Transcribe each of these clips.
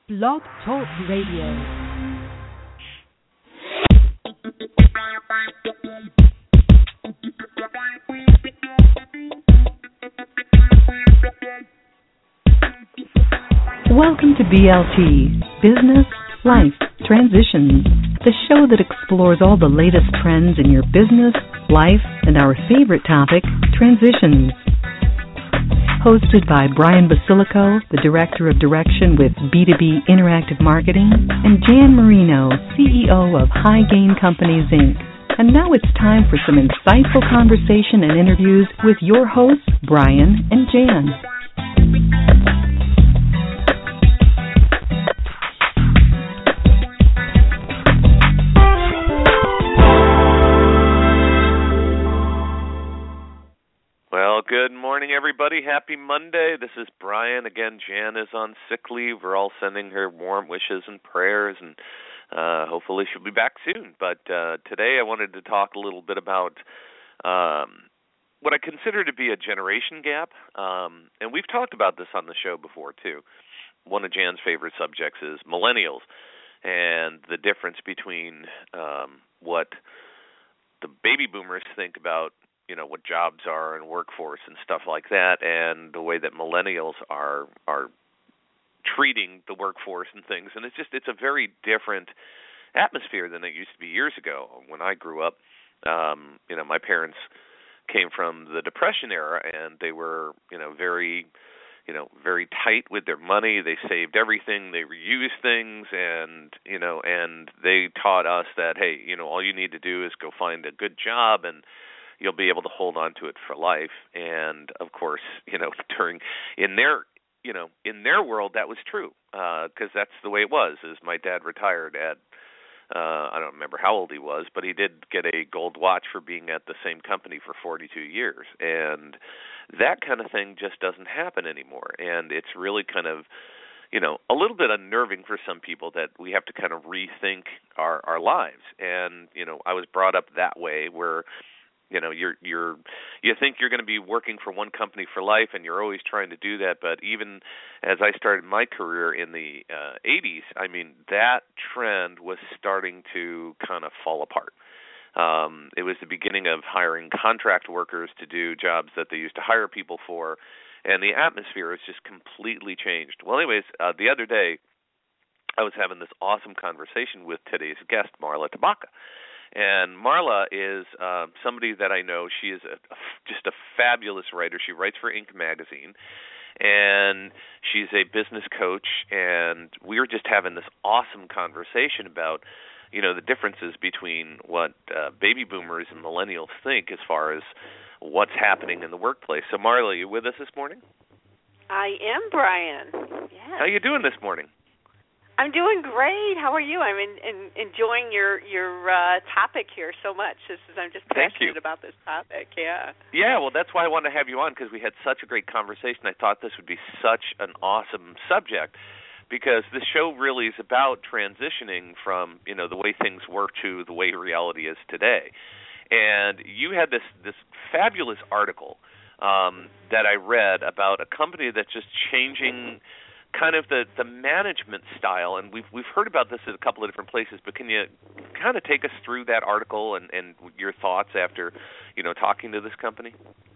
Blog Talk Radio. Welcome to BLT, Business, Life, Transitions, the show that explores all the latest trends in your business, life, and our favorite topic, transitions. Hosted by Brian Basilico, the Director of Direction with B2B Interactive Marketing, and Jan Marino, CEO of High Gain Companies, Inc. And now it's time for some insightful conversation and interviews with your hosts, Brian and Jan. Good morning, everybody. Happy Monday. This is Brian. Again, Jan is on sick leave. We're all sending her warm wishes and prayers, and hopefully she'll be back soon. But today I wanted to talk a little bit about what I consider to be a generation gap. And we've talked about this on the show before, too. One of Jan's favorite subjects is millennials and the difference between what the baby boomers think about what jobs are and workforce and stuff like that, and the way that millennials are treating the workforce and things. And it's a very different atmosphere than it used to be years ago. When I grew up, my parents came from the Depression era, and they were, very tight with their money. They saved everything. They reused things, and they taught us that, hey, all you need to do is go find a good job, and you'll be able to hold on to it for life. And of course, in their world, that was true, because that's the way it was. As my dad retired at, I don't remember how old he was, but he did get a gold watch for being at the same company for 42 years. And that kind of thing just doesn't happen anymore. And it's really kind of, a little bit unnerving for some people that we have to kind of rethink our lives. And, I was brought up that way, where you think you're going to be working for one company for life, and you're always trying to do that. But even as I started my career in the 80s, that trend was starting to kind of fall apart. It was the beginning of hiring contract workers to do jobs that they used to hire people for, and the atmosphere has just completely changed. Well, anyways, the other day I was having this awesome conversation with today's guest, Marla Tabaka. And Marla is somebody that I know. She is just a fabulous writer. She writes for Inc. magazine, and she's a business coach. And we were just having this awesome conversation about, the differences between what baby boomers and millennials think as far as what's happening in the workplace. So, Marla, are you with us this morning? I am, Brian. Yes. How are you doing this morning? I'm doing great. How are you? I'm enjoying your topic here so much. I'm just passionate about this topic. Yeah. Yeah. Well, that's why I wanted to have you on, because we had such a great conversation. I thought this would be such an awesome subject, because this show really is about transitioning from the way things were to the way reality is today. And you had this fabulous article that I read about a company that's just changing kind of the management style, and we've heard about this at a couple of different places, but can you kind of take us through that article and your thoughts after, talking to this company?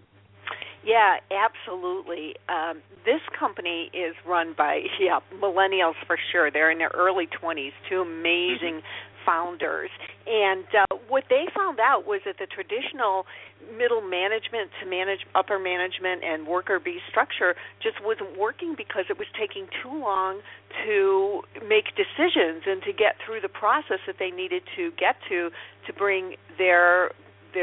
Yeah, absolutely. This company is run by millennials for sure. They're in their early 20s, two amazing founders. And what they found out was that the traditional middle management to upper management and worker bee structure just wasn't working, because it was taking too long to make decisions and to get through the process that they needed to get to bring their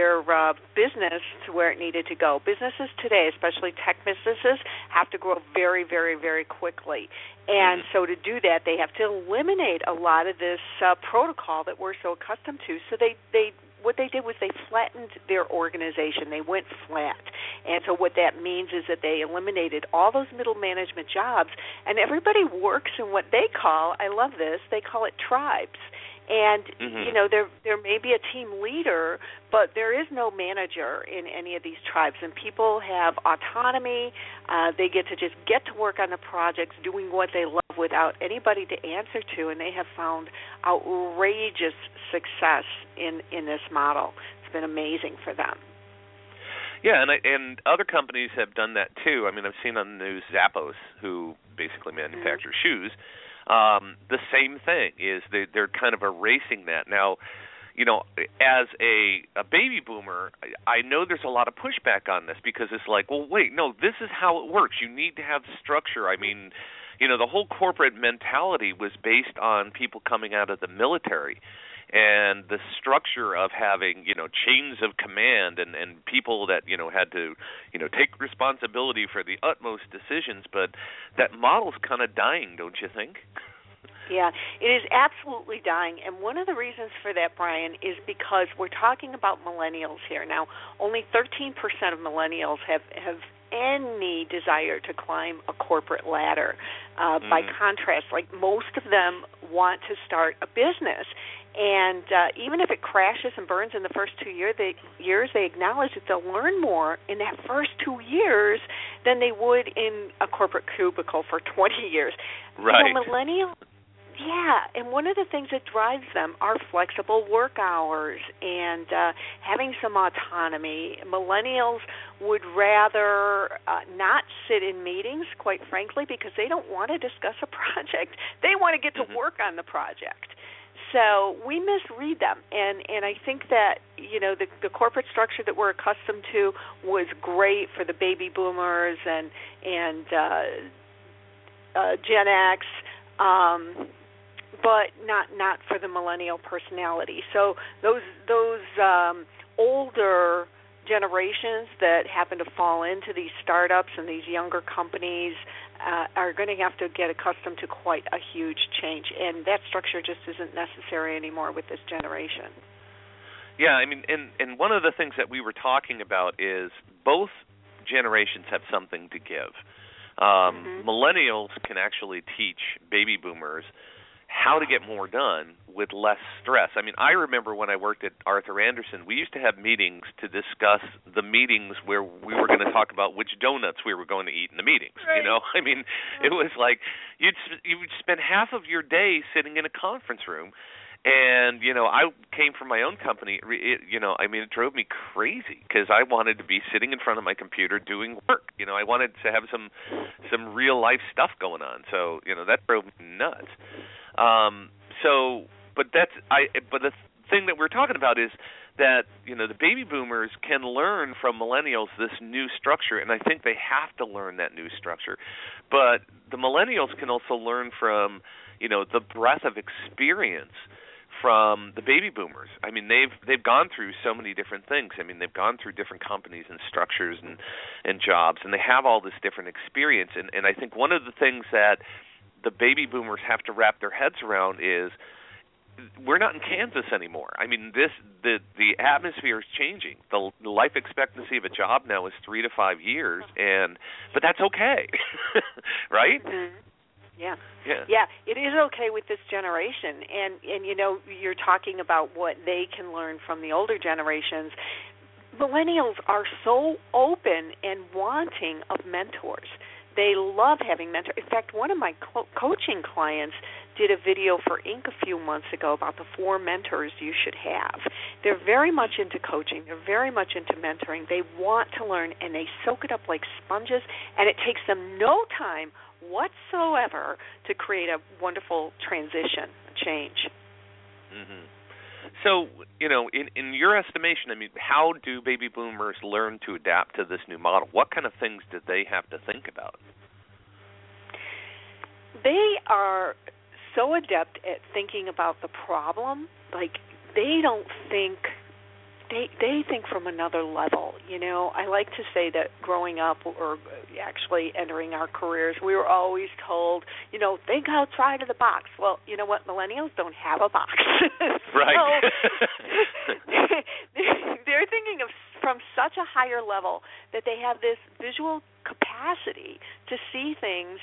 business to where it needed to go. Businesses today, especially tech businesses, have to grow very, very, very quickly. And so to do that, they have to eliminate a lot of this protocol that we're so accustomed to. So what they did was they flattened their organization. They went flat. And so what that means is that they eliminated all those middle management jobs, and everybody works in what they call, I love this, they call it tribes. And, there may be a team leader, but there is no manager in any of these tribes. And people have autonomy. They get to just get to work on the projects, doing what they love without anybody to answer to, and they have found outrageous success in this model. It's been amazing for them. Yeah, and other companies have done that too. I mean, I've seen on the news Zappos, who basically manufacture shoes. The same thing is they're kind of erasing that now. You know, as a baby boomer, I know there's a lot of pushback on this because it's like, well, wait, no, this is how it works. You need to have structure. I mean, you know, the whole corporate mentality was based on people coming out of the military and the structure of having, you know, chains of command and people that, you know, had to, you know, take responsibility for the utmost decisions. But that model's kind of dying, don't you think? Yeah, it is absolutely dying, and one of the reasons for that, Brian, is because we're talking about millennials here. Now, only 13% of millennials have any desire to climb a corporate ladder. By contrast, like most of them want to start a business, and even if it crashes and burns in the first 2 years, they acknowledge that they'll learn more in that first 2 years than they would in a corporate cubicle for 20 years. Right. You know, millennials. Yeah, and one of the things that drives them are flexible work hours and having some autonomy. Millennials would rather not sit in meetings, quite frankly, because they don't want to discuss a project. They want to get to work on the project. So we misread them, and I think that, you know, the corporate structure that we're accustomed to was great for the baby boomers and Gen X, but not for the millennial personality. So those older generations that happen to fall into these startups and these younger companies are going to have to get accustomed to quite a huge change, and that structure just isn't necessary anymore with this generation. Yeah, I mean, and one of the things that we were talking about is both generations have something to give. Millennials can actually teach baby boomers how to get more done with less stress. I mean, I remember when I worked at Arthur Andersen, we used to have meetings to discuss the meetings where we were going to talk about which donuts we were going to eat in the meetings. Right. You know, I mean, it was like you'd spend half of your day sitting in a conference room. And, you know, I came from my own company. It drove me crazy because I wanted to be sitting in front of my computer doing work. You know, I wanted to have some real life stuff going on. So, you know, that drove me nuts. But the thing that we're talking about is that, you know, the baby boomers can learn from millennials this new structure, and I think they have to learn that new structure. But the millennials can also learn from, you know, the breadth of experience from the baby boomers. I mean, they've gone through so many different things. I mean, they've gone through different companies and structures and jobs, and they have all this different experience. And I think one of the things that the baby boomers have to wrap their heads around is we're not in Kansas anymore. I mean, the atmosphere is changing. The life expectancy of a job now is 3 to 5 years, but that's okay, right? Mm-hmm. Yeah, it is okay with this generation, and you know, you're talking about what they can learn from the older generations. Millennials are so open and wanting of mentors. They love having mentors. In fact, one of my coaching clients did a video for Inc. a few months ago about the 4 mentors you should have. They're very much into coaching. They're very much into mentoring. They want to learn, and they soak it up like sponges, and it takes them no time whatsoever to create a wonderful transition, a change. Mm-hmm. So, you know, in your estimation, I mean, how do baby boomers learn to adapt to this new model? What kind of things did they have to think about? They are so adept at thinking about the problem, like they don't think, they think from another level. You know, I like to say that growing up or actually entering our careers, we were always told, you know, think outside of the box. Well, you know what? Millennials don't have a box. Right. So they're thinking of from such a higher level that they have this visual capacity to see things.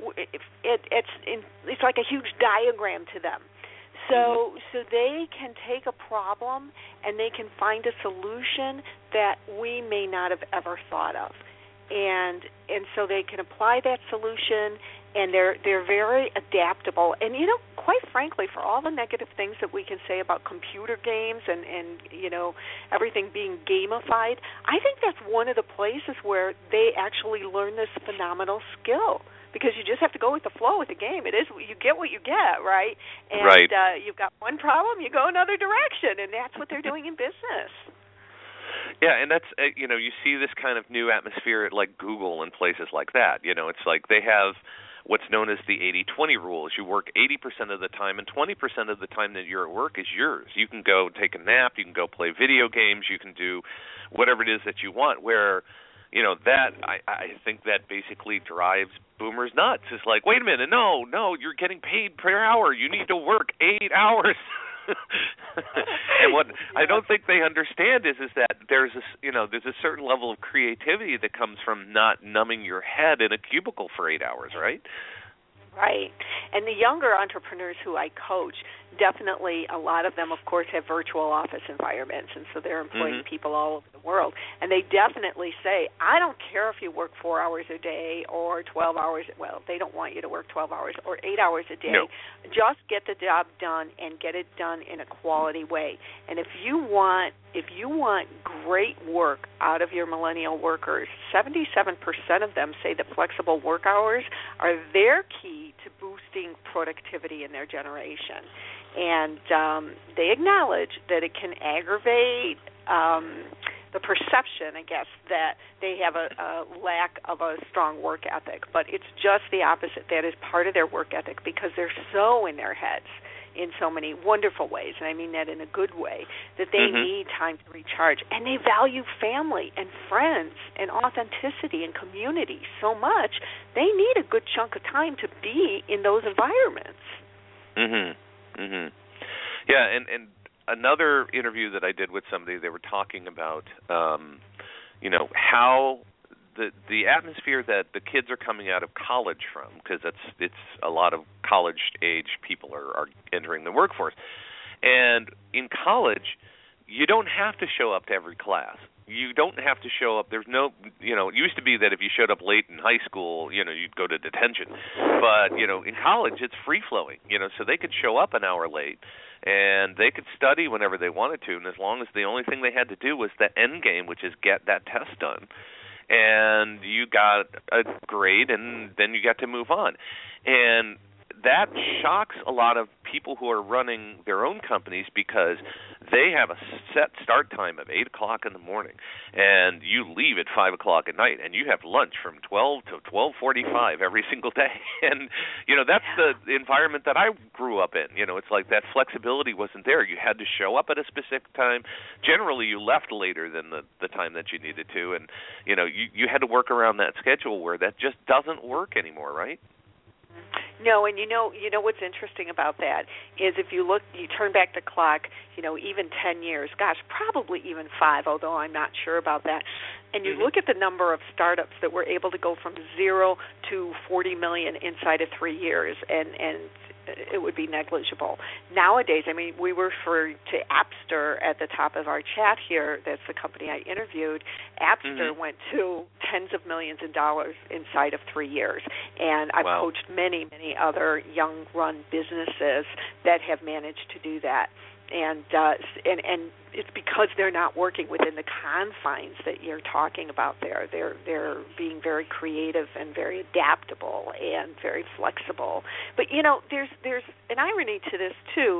It's like a huge diagram to them. So they can take a problem and they can find a solution that we may not have ever thought of. And so they can apply that solution and they're very adaptable. And quite frankly, for all the negative things that we can say about computer games and everything being gamified, I think that's one of the places where they actually learn this phenomenal skill. Because you just have to go with the flow with the game. It is, you get what you get, right? And right. You've got one problem, you go another direction, and that's what they're doing in business. Yeah, and that's you see this kind of new atmosphere at like Google and places like that. It's like they have what's known as the 80-20 rules. You work 80% of the time, and 20% of the time that you're at work is yours. You can go take a nap, you can go play video games, you can do whatever it is that you want. Where that I think that basically drives boomers nuts. It's like, wait a minute, no, you're getting paid per hour. You need to work 8 hours. And what I don't think they understand is that there's a certain level of creativity that comes from not numbing your head in a cubicle for 8 hours, right? Right. And the younger entrepreneurs who I coach, definitely a lot of them, of course, have virtual office environments, and so they're employing people all over the world. And they definitely say, I don't care if you work 4 hours a day or 12 hours. Well, they don't want you to work 12 hours or 8 hours a day. No. Just get the job done and get it done in a quality way. And if you want great work out of your millennial workers, 77% of them say that flexible work hours are their key to boosting productivity in their generation. And they acknowledge that it can aggravate the perception, I guess, that they have a lack of a strong work ethic. But it's just the opposite. That is part of their work ethic because they're so in their heads in so many wonderful ways, and I mean that in a good way, that they need time to recharge. And they value family and friends and authenticity and community so much, they need a good chunk of time to be in those environments. Yeah, and another interview that I did with somebody, they were talking about, how the atmosphere that the kids are coming out of college from, because it's a lot of college-age people are entering the workforce. And in college, you don't have to show up to every class. You don't have to show up. There's no, it used to be that if you showed up late in high school, you'd go to detention. But, in college, it's free-flowing, so they could show up an hour late, and they could study whenever they wanted to, and as long as the only thing they had to do was the end game, which is get that test done, and you got a grade, and then you got to move on. And that shocks a lot of people who are running their own companies because they have a set start time of 8 o'clock in the morning, and you leave at 5 o'clock at night, and you have lunch from 12 to 12:45 every single day. And, that's the environment that I grew up in. It's like that flexibility wasn't there. You had to show up at a specific time. Generally, you left later than the time that you needed to, and, you had to work around that schedule where that just doesn't work anymore, right? No, and you know what's interesting about that is if you turn back the clock, even 10 years, gosh, probably even 5, although I'm not sure about that, and you look at the number of startups that were able to go from 0 to 40 million inside of 3 years, and it would be negligible. Nowadays, we refer to Appster at the top of our chat here. That's the company I interviewed. Appster went to tens of millions of dollars inside of 3 years. And I've coached many, many other young-run businesses that have managed to do that. And it's because they're not working within the confines that you're talking about there. They're being very creative and very adaptable and very flexible. But there's an irony to this too.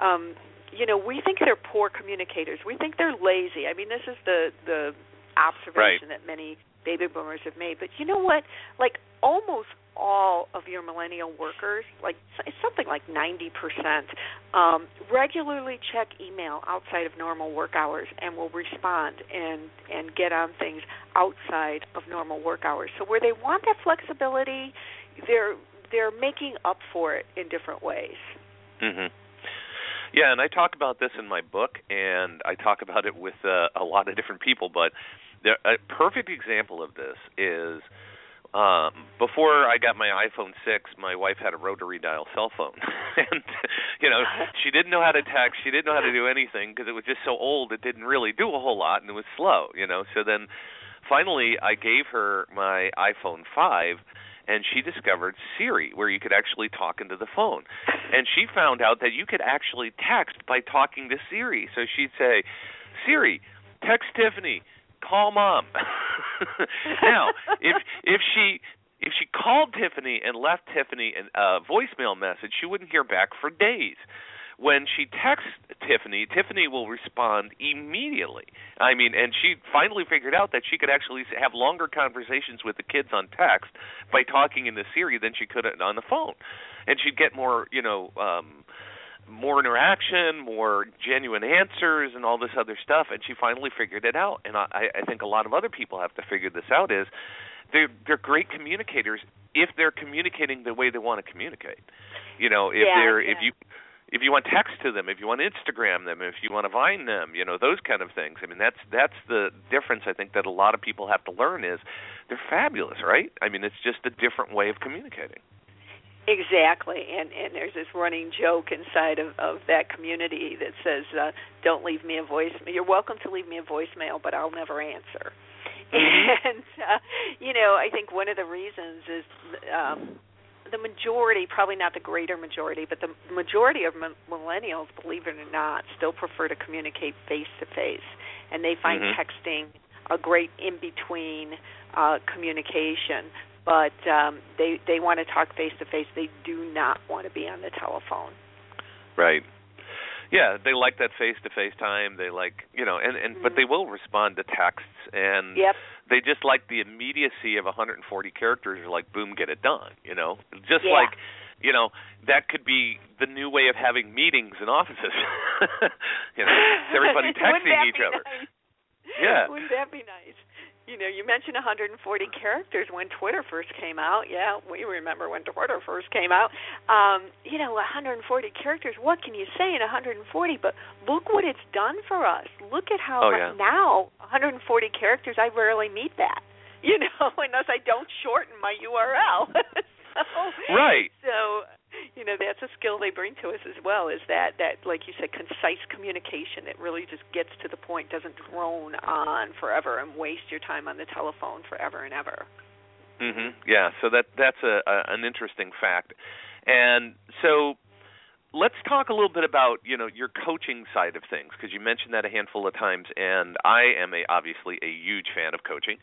We think they're poor communicators. We think they're lazy. This is the observation that many baby boomers have made. But you know what? Like almost all of your millennial workers, it's something like 90%, regularly check email outside of normal work hours and will respond and get on things outside of normal work hours. So where they want that flexibility, they're making up for it in different ways. Yeah, and I talk about this in my book, and I talk about it with a lot of different people, but a perfect example of this is before I got my iPhone 6, my wife had a rotary dial cell phone. And, she didn't know how to text. She didn't know how to do anything because it was just so old it didn't really do a whole lot, and it was slow, So then finally I gave her my iPhone 5, and she discovered Siri, where you could actually talk into the phone. And she found out that you could actually text by talking to Siri. So she'd say, Siri, text Tiffany, call Mom. Now, if she called Tiffany and left Tiffany a voicemail message, she wouldn't hear back for days. When she texts Tiffany, Tiffany will respond immediately. I mean, and she finally figured out that she could actually have longer conversations with the kids on text by talking into Siri than she could on the phone. And she'd get more, more interaction, more genuine answers, and all this other stuff. And she finally figured it out. And I think a lot of other people have to figure this out is they're great communicators if they're communicating the way they want to communicate. If you want text to them, if you want to Instagram them, if you want to Vine them, those kind of things. I mean, that's the difference I think that a lot of people have to learn is they're fabulous, right? I mean, it's just a different way of communicating. Exactly, and there's this running joke inside of that community that says, don't leave me a voicemail. You're welcome to leave me a voicemail, but I'll never answer. And, I think one of the reasons is the majority, probably not the greater majority, but the majority of millennials, believe it or not, still prefer to communicate face-to-face. And they find texting a great in-between communication. But they want to talk face-to-face. They do not want to be on the telephone. Right. Yeah, they like that face-to-face time. They like, but they will respond to texts, and they just like the immediacy of 140 characters. Like, boom, get it done. Like, that could be the new way of having meetings in offices. Everybody texting each other. Nice? Yeah. Wouldn't that be nice? You mentioned 140 characters when Twitter first came out. Yeah, we remember when Twitter first came out. 140 characters, what can you say in 140? But look what it's done for us. Look at how now 140 characters, I rarely meet that, unless I don't shorten my URL. Right. So, that's a skill they bring to us as well, is that, like you said, concise communication that really just gets to the point, doesn't drone on forever and waste your time on the telephone forever and ever. Yeah, so that's an interesting fact. And so let's talk a little bit about, your coaching side of things, because you mentioned that a handful of times, and I am obviously a huge fan of coaching.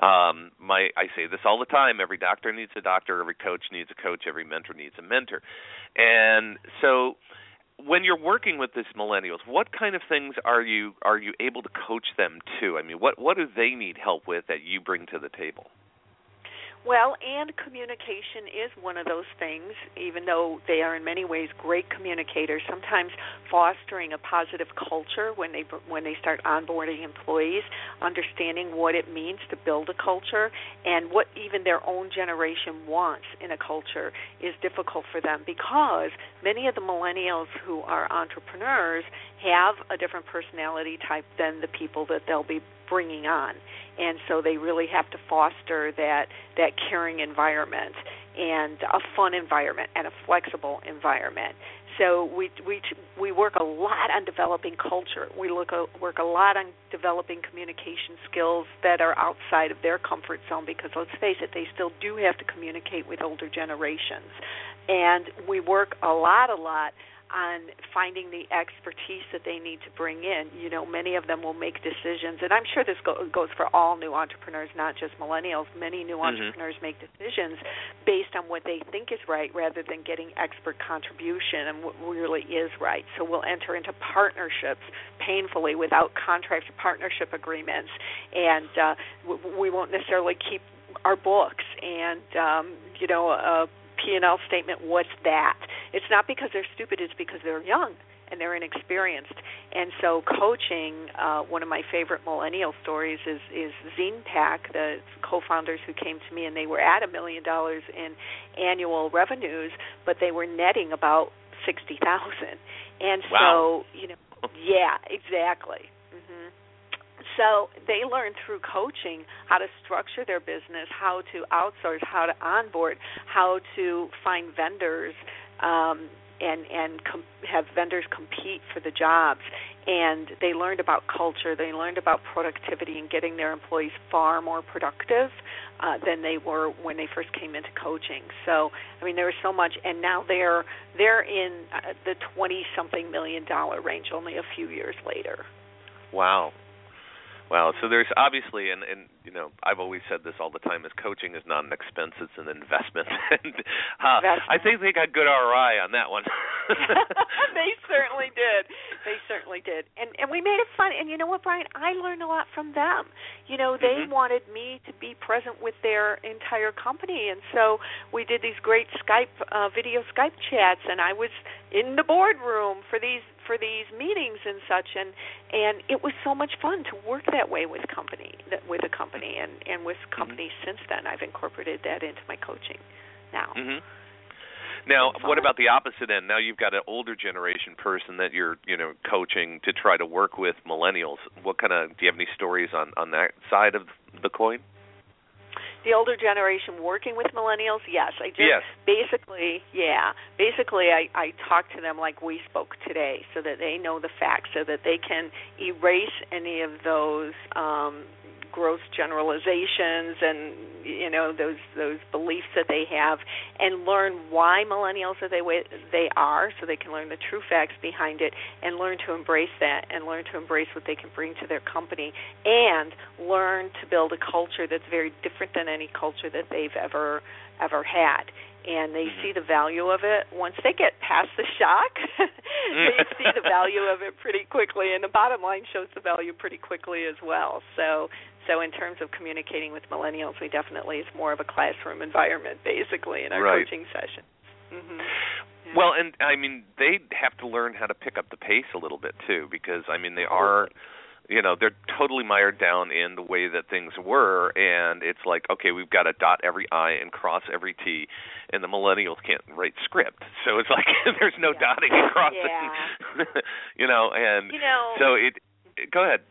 I say this all the time: every doctor needs a doctor, every coach needs a coach, every mentor needs a mentor. And so when you're working with these millennials, what kind of things are you able to coach them to? I mean, what do they need help with that you bring to the table? Well, and communication is one of those things, even though they are in many ways great communicators. Sometimes fostering a positive culture when they start onboarding employees, understanding what it means to build a culture and what even their own generation wants in a culture is difficult for them, because many of the millennials who are entrepreneurs have a different personality type than the people that they'll be bringing on. And so they really have to foster that caring environment and a fun environment and a flexible environment. So we work a lot on developing culture. We work a lot on developing communication skills that are outside of their comfort zone, because let's face it, they still do have to communicate with older generations. And we work a lot on finding the expertise that they need to bring in. Many of them will make decisions, and I'm sure this goes for all new entrepreneurs, not just millennials. Many new entrepreneurs make decisions based on what they think is right rather than getting expert contribution and what really is right. So we'll enter into partnerships painfully without contract partnership agreements, and we won't necessarily keep our books and, a P&L statement. What's that? It's not because they're stupid, it's because they're young and they're inexperienced. And so coaching, one of my favorite millennial stories is ZinePack, the co-founders who came to me, and they were at $1 million in annual revenues, but they were netting about $60,000. And wow. So, yeah, exactly. So they learn through coaching how to structure their business, how to outsource, how to onboard, how to find vendors, have vendors compete for the jobs. And they learned about culture, they learned about productivity and getting their employees far more productive than they were when they first came into coaching. So, I mean, there was so much, and now they're in the $20-something million range only a few years later. Wow. Wow. So there's obviously, and you know, I've always said this all the time, is coaching is not an expense, it's an investment. And I think they got good ROI on that one. They certainly did. They certainly did. And we made it fun. And you know what, Brian? I learned a lot from them. You know, they wanted me to be present with their entire company. And so we did these great video Skype chats, and I was in the boardroom for these meetings and such, and it was so much fun to work that way with a company, and with companies since then. I've incorporated that into my coaching now. Now, what about the opposite end? Now you've got an older generation person that you're, you know, coaching to try to work with millennials. Do you have any stories on that side of the coin? The older generation working with millennials, yes. Basically, I talk to them like we spoke today, so that they know the facts, so that they can erase any of those gross generalizations and, you know, those beliefs that they have, and learn why millennials are they are, so they can learn the true facts behind it, and learn to embrace that, and learn to embrace what they can bring to their company, and learn to build a culture that's very different than any culture that they've ever had. And they see the value of it. Once they get past the shock, they see the value of it pretty quickly, and the bottom line shows the value pretty quickly as well. So in terms of communicating with millennials, we definitely, it's more of a classroom environment, basically, in our coaching sessions. Yeah. Well, and, I mean, they have to learn how to pick up the pace a little bit, too, because, I mean, they are... You know, they're totally mired down in the way that things were, and it's like, okay, we've got to dot every I and cross every T, and the millennials can't write script, so it's like there's no dotting and crossing, you know, and so go ahead.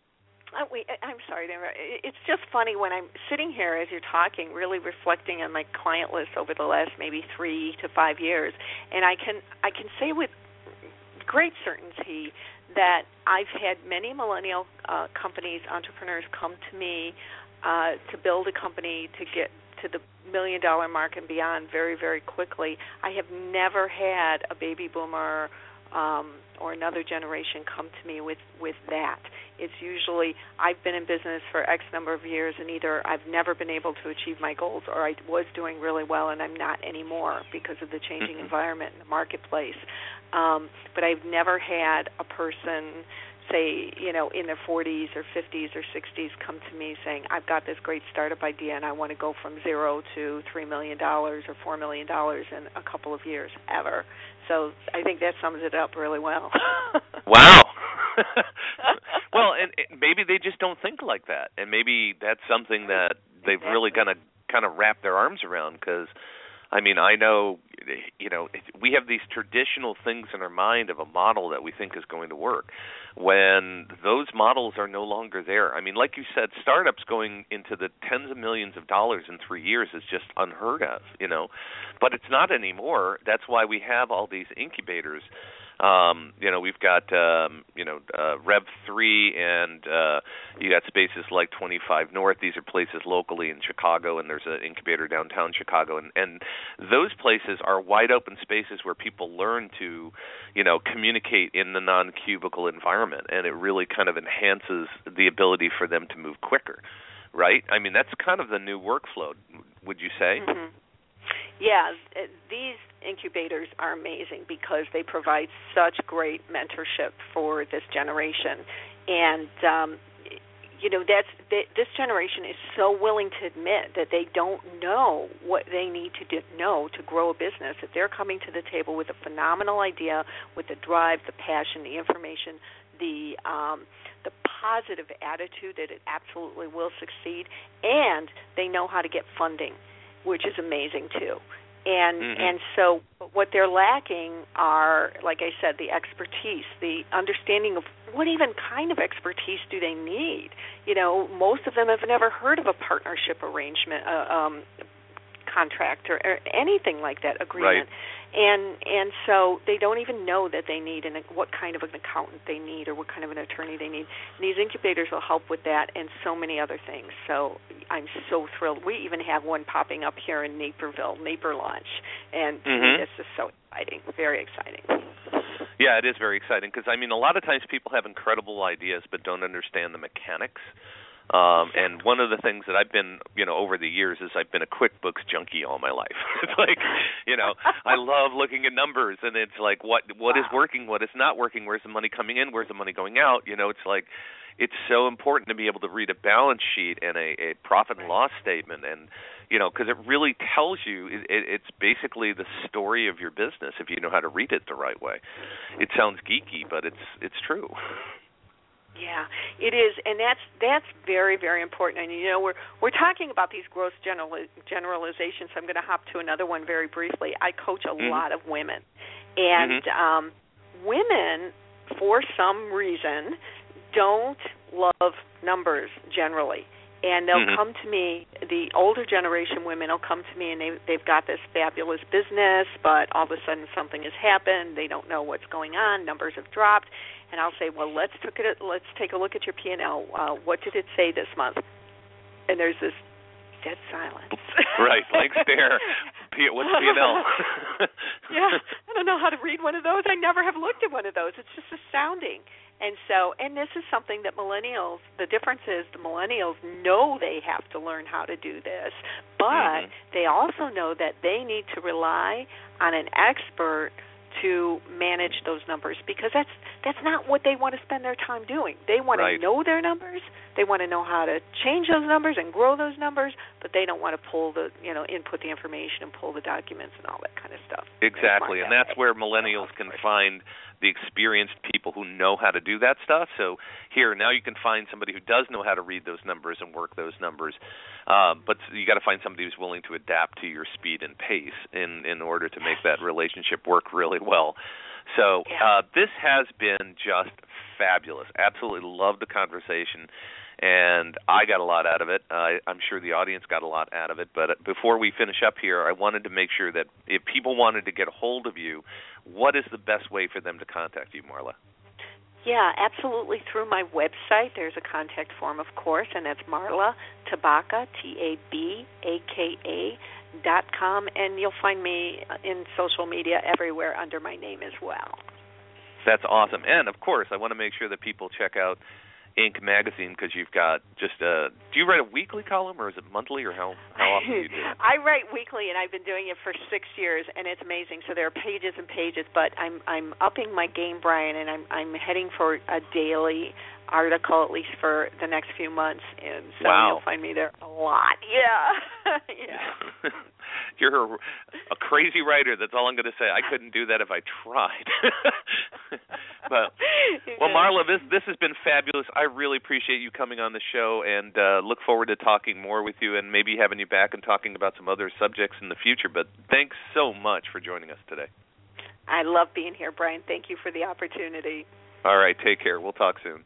I'm sorry, it's just funny when I'm sitting here as you're talking, really reflecting on my client list over the last maybe 3 to 5 years, and I can say with great certainty that I've had many millennial companies, entrepreneurs come to me to build a company to get to the $1 million mark and beyond very, very quickly. I have never had a baby boomer or another generation come to me with that. It's usually I've been in business for X number of years, and either I've never been able to achieve my goals, or I was doing really well and I'm not anymore because of the changing environment in the marketplace. But I've never had a person, say, you know, in their 40s or 50s or 60s come to me saying, I've got this great startup idea and I want to go from $0 to $3 million or $4 million in a couple of years, ever. So I think that sums it up really well. Wow. Well, and maybe they just don't think like that, and maybe that's something that they've really got to kind of wrap their arms around, because, I mean, I know, you know, we have these traditional things in our mind of a model that we think is going to work, when those models are no longer there. I mean, like you said, startups going into the tens of millions of dollars in 3 years is just unheard of, you know, but it's not anymore. That's why we have all these incubators. You know, we've got, Rev3, and you got spaces like 25 North. These are places locally in Chicago, and there's an incubator downtown Chicago. And those places are wide open spaces where people learn to, you know, communicate in the non-cubicle environment, and it really kind of enhances the ability for them to move quicker, right? I mean, that's kind of the new workflow, would you say? Mm-hmm. Yeah, these incubators are amazing because they provide such great mentorship for this generation. And, you know, this generation is so willing to admit that they don't know what they need to know to grow a business. If they're coming to the table with a phenomenal idea, with the drive, the passion, the information, the positive attitude that it absolutely will succeed, and they know how to get funding, which is amazing too. And so what they're lacking are, like I said, the expertise, the understanding of what even kind of expertise do they need. You know, most of them have never heard of a partnership arrangement, contract or anything like that, agreement. Right. And so they don't even know that they need what kind of an accountant they need or what kind of an attorney they need. And these incubators will help with that and so many other things. So I'm so thrilled. We even have one popping up here in Naperville, Naper Launch, and this is so exciting, very exciting. Yeah, it is very exciting because, I mean, a lot of times people have incredible ideas but don't understand the mechanics. And one of the things that I've been, over the years is I've been a QuickBooks junkie all my life. It's like, I love looking at numbers, and it's like, what is working, what is not working, where's the money coming in, where's the money going out? It's like, it's so important to be able to read a balance sheet and a profit and loss statement, and because it really tells you, it's basically the story of your business if you know how to read it the right way. It sounds geeky, but it's true. Yeah, it is, and that's very, very important. And we're talking about these gross generalizations. So I'm going to hop to another one very briefly. I coach a lot of women, and women, for some reason, don't love numbers generally. And they'll come to me, the older generation women will come to me, and they've got this fabulous business, but all of a sudden something has happened. They don't know what's going on. Numbers have dropped. And I'll say, well, let's take a look at your P&L. What did it say this month? And there's this dead silence. Right, blank stare. What's P&L? Yeah, I don't know how to read one of those. I never have looked at one of those. It's just astounding. And this is something that millennials, the difference is the millennials know they have to learn how to do this, but they also know that they need to rely on an expert to manage those numbers, because that's not what they want to spend their time doing. They want to know their numbers. They want to know how to change those numbers and grow those numbers, but they don't want to pull the, input the information and pull the documents and all that kind of stuff. Exactly, and that's where millennials can find the experienced people who know how to do that stuff. So here, now you can find somebody who does know how to read those numbers and work those numbers, but you got to find somebody who's willing to adapt to your speed and pace in order to make that relationship work really well. So this has been just fabulous. Absolutely love the conversation, and I got a lot out of it. I'm sure the audience got a lot out of it. But before we finish up here, I wanted to make sure that if people wanted to get a hold of you, what is the best way for them to contact you, Marla? Yeah, absolutely. Through my website, there's a contact form, of course, and that's Marla Tabaka, TABAKA.com, and you'll find me in social media everywhere under my name as well. That's awesome. And, of course, I want to make sure that people check out Inc. magazine, because you've got just do you write a weekly column, or is it monthly, or how often do you do it? I write weekly, and I've been doing it for 6 years, and it's amazing. So there are pages and pages, but I'm upping my game, Brian, and I'm heading for a daily article, at least for the next few months, and so you'll find me there a lot. Yeah. Yeah. You're a crazy writer. That's all I'm going to say. I couldn't do that if I tried. But, well, Marla, this has been fabulous. I really appreciate you coming on the show, and look forward to talking more with you and maybe having you back and talking about some other subjects in the future. But thanks so much for joining us today. I love being here, Brian. Thank you for the opportunity. All right. Take care. We'll talk soon.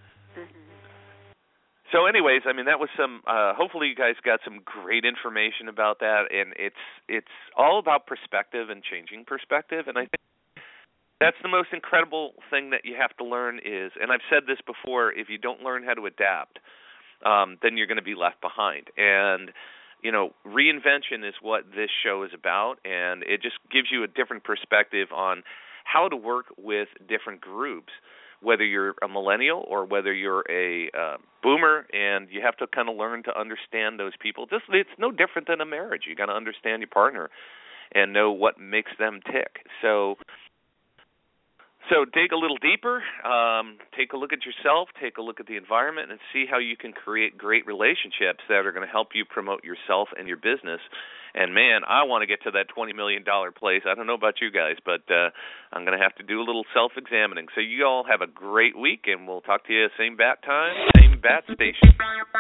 So anyways, I mean, that was some, hopefully you guys got some great information about that, and it's all about perspective and changing perspective, and I think that's the most incredible thing that you have to learn is, and I've said this before, if you don't learn how to adapt, then you're going to be left behind. And, reinvention is what this show is about, and it just gives you a different perspective on how to work with different groups, whether you're a millennial or whether you're a boomer, and you have to kind of learn to understand those people. It's no different than a marriage. You got to understand your partner and know what makes them tick. So dig a little deeper, take a look at yourself, take a look at the environment, and see how you can create great relationships that are going to help you promote yourself and your business. And, man, I want to get to that $20 million place. I don't know about you guys, but I'm going to have to do a little self-examining. So you all have a great week, and we'll talk to you same bat time, same bat station.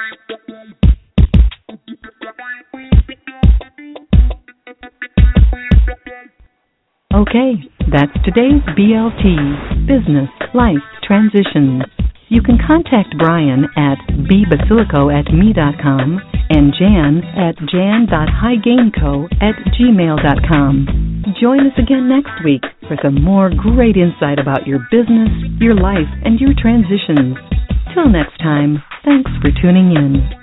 Okay, that's today's BLT, Business Life Transitions. You can contact Brian at bbasilico@me.com and Jan at jan.highgainco@gmail.com. Join us again next week for some more great insight about your business, your life, and your transitions. Till next time, thanks for tuning in.